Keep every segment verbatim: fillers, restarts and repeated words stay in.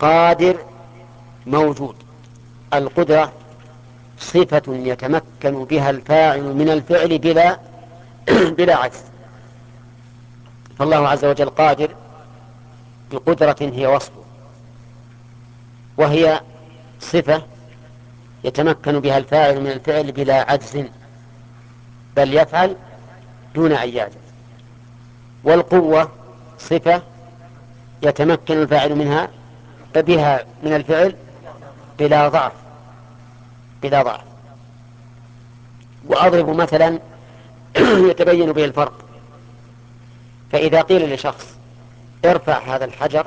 قادر موجود. القدرة صفة يتمكن بها الفاعل من الفعل بلا بلا عجز. فالله عز وجل قادر بقدرة هي وصفه، وهي صفة يتمكن بها الفاعل من الفعل بلا عجز، بل يفعل دون أن يعجز. والقوة صفة يتمكن الفاعل منها بها من الفعل بلا ضعف بلا ضعف. وأضرب مثلا يتبين به الفرق. فإذا قيل لشخص ارفع هذا الحجر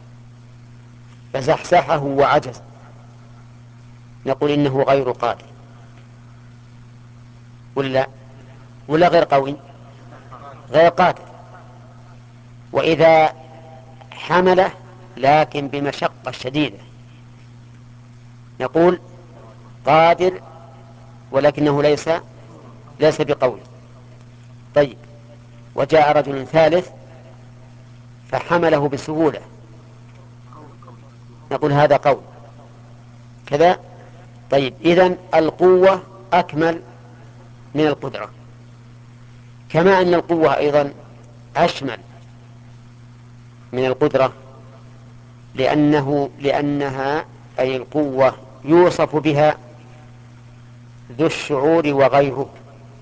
فزحزحه وعجز، نقول إنه غير قادر، ولا ولا غير قوي؟ غير قادر. وإذا حمله لكن بمشقة شديدة نقول قادر، ولكنه ليس ليس بقوي. طيب، وجاء رجل ثالث فحمله بسهولة نقول هذا قوي كذا. طيب، إذن القوة أكمل من القدرة، كما أن القوة أيضا أشمل من القدرة، لأنه لأنها أي القوة يوصف بها ذو الشعور وغيره،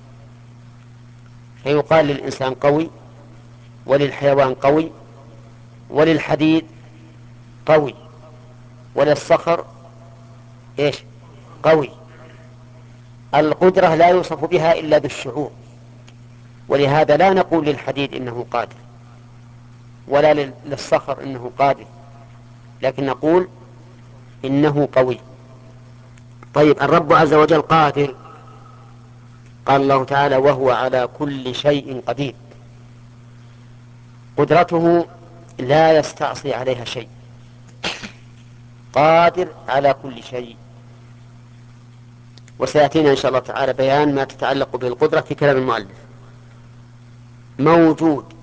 فيقال للإنسان قوي، وللحيوان قوي، وللحديد قوي، وللصخر إيش؟ قوي. القدرة لا يوصف بها إلا ذو الشعور، ولهذا لا نقول للحديد إنه قادر، ولا للصخر إنه قادر، لكن نقول إنه قوي. طيب، الرب عز وجل قادر، قال الله تعالى وهو على كل شيء قدير. قدرته لا يستعصي عليها شيء، قادر على كل شيء. وسيأتينا إن شاء الله تعالى بيان ما تتعلق بالقدرة في كلام المؤلف. موجود